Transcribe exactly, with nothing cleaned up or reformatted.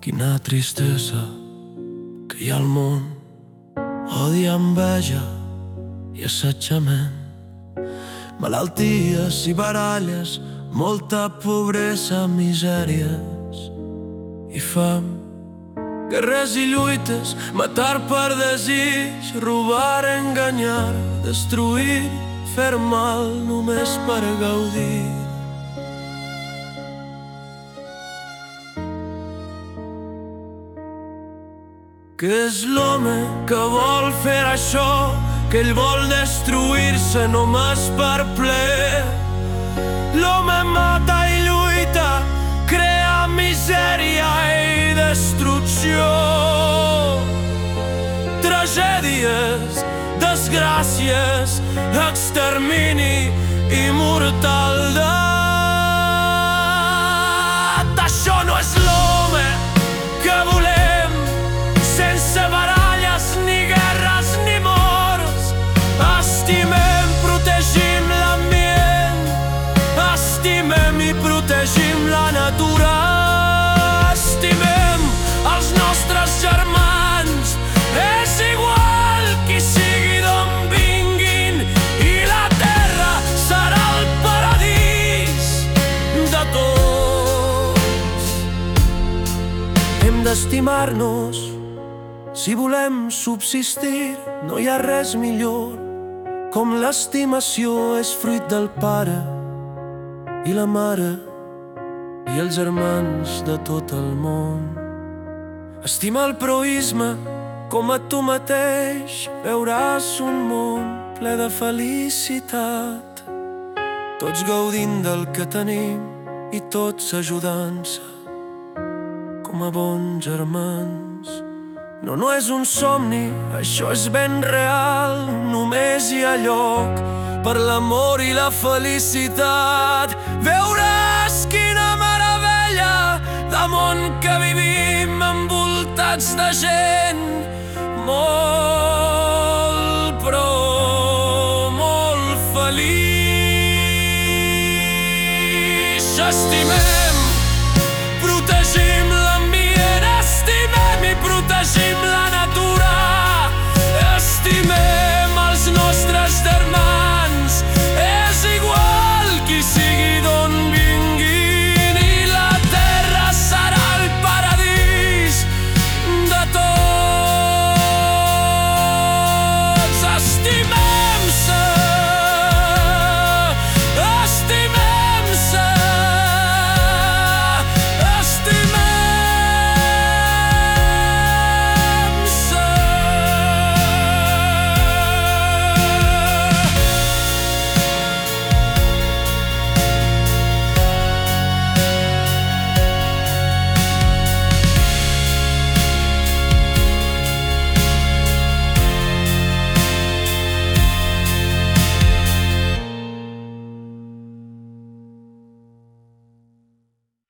Quina tristesa que hi ha al món, odi, enveja i assetjament, malalties i baralles, molta pobresa, misèries i fam, guerres i lluites, matar per desig, robar, enganyar, destruir, fer mal només per gaudir. Que és l'home que vol fer això, que ell vol destruir-se només per plaer. L'home mata i lluita, crea misèria i destrucció, tragèdies, desgràcies, extermini i mortaldat. Això no és l'home que volem, sense baralles, ni guerres, ni morts. Estimem, protegim l'ambient, estimem i protegim la natura, estimem els nostres germans, és igual qui sigui d'on vinguin, i la terra serà el paradís de tots. Hem d'estimar-nos si volem subsistir, no hi ha res millor, com l'estimació és fruit del pare i la mare i els germans de tot el món. Estima el proïsme com a tu mateix, veuràs un món ple de felicitat, tots gaudint del que tenim i tots ajudant-se com a bons germans. No, no és un somni, això és ben real, només hi ha lloc per l'amor i la felicitat. Veuràs quina meravella de món que vivim, envoltats de gent molt, però molt feliç. Estimem